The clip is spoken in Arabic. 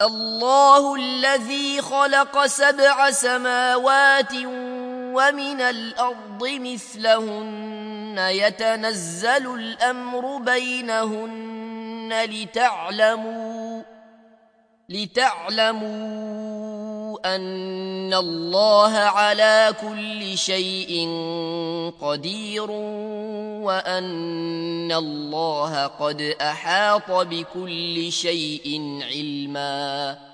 الله الذي خلق 7 سماوات ومن الأرض مثلهن يتنزل الأمر بينهن لتعلموا أن الله على كل شيء قدير وأن الله قد أحاط بكل شيء علما